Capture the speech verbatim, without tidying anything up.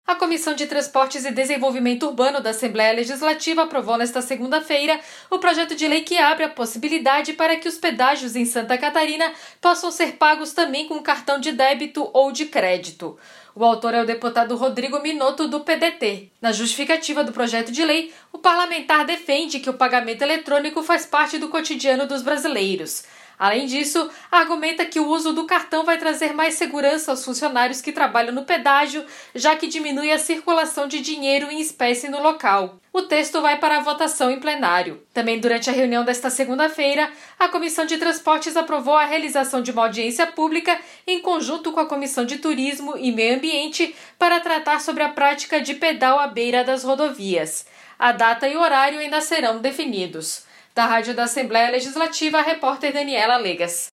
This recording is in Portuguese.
A Comissão de Transportes e Desenvolvimento Urbano da Assembleia Legislativa aprovou nesta segunda-feira o projeto de lei que abre a possibilidade para que os pedágios em Santa Catarina possam ser pagos também com cartão de débito ou de crédito. O autor é o deputado Rodrigo Minotto, do P D T. Na justificativa do projeto de lei, o parlamentar defende que o pagamento eletrônico faz parte do cotidiano dos brasileiros. Além disso, argumenta que o uso do cartão vai trazer mais segurança aos funcionários que trabalham no pedágio, já que diminui a circulação de dinheiro em espécie no local. O texto vai para a votação em plenário. Também durante a reunião desta segunda-feira, a Comissão de Transportes aprovou a realização de uma audiência pública em conjunto com a Comissão de Turismo e Meio Ambiente para tratar sobre a prática de pedal à beira das rodovias. A data e o horário ainda serão definidos. Da Rádio da Assembleia Legislativa, a repórter Daniela Legas.